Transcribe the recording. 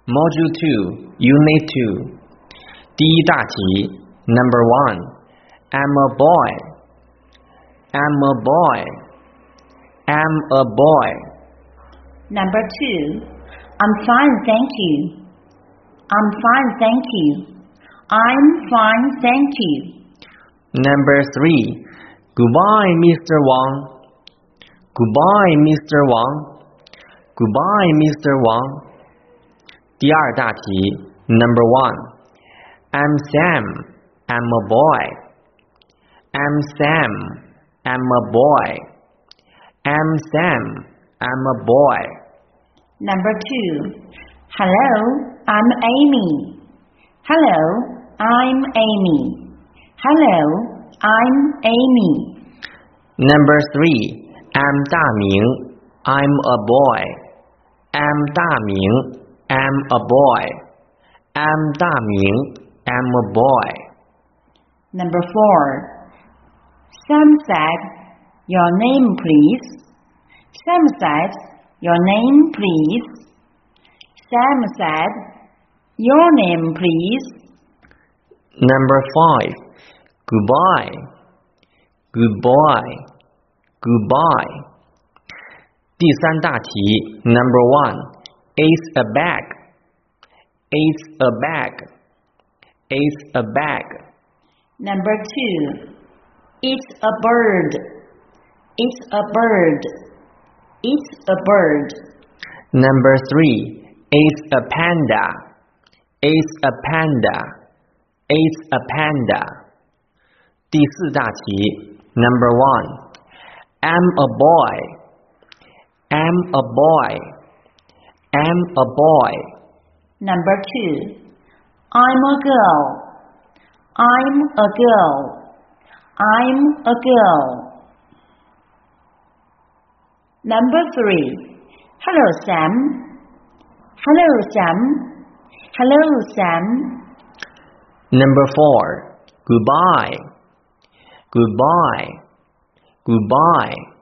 Module 2, Unit 2. 第一大题 Number 1. I'm a boy. I'm a boy. I'm a boy. Number 2. I'm fine, thank you. I'm fine, thank you. I'm fine, thank you. Number 3. Goodbye, Mr. Wang. Goodbye, Mr. Wang. Goodbye, Mr. Wang. 第二大题 Number 1. I'm Sam. I'm a boy. I'm Sam. I'm a boy. I'm Sam. I'm a boy. Number 2. Hello, I'm Amy. Hello, I'm Amy. Hello, I'm Amy. Number 3. I'm 大明. I'm a boy. I'm 大明. I'm a boy. I'm 大明. I'm a boy. Number 4. Sam said, your name please. Sam said, your name please. Sam said, your name please. Number 5. Goodbye. Goodbye. Goodbye. 第三大题 Number 1. It's a bag. It's a bag. It's a bag. Number 2. It's a bird. It's a bird. It's a bird. Number 3. It's a panda. It's a panda. It's a panda. 第四大题 Number 1. I'm a boy. I'm a boy. I'm a boy. Number 2. I'm a girl. I'm a girl. I'm a girl. Number 3. Hello, Sam. Hello, Sam. Hello, Sam. Number 4. Goodbye. Goodbye. Goodbye.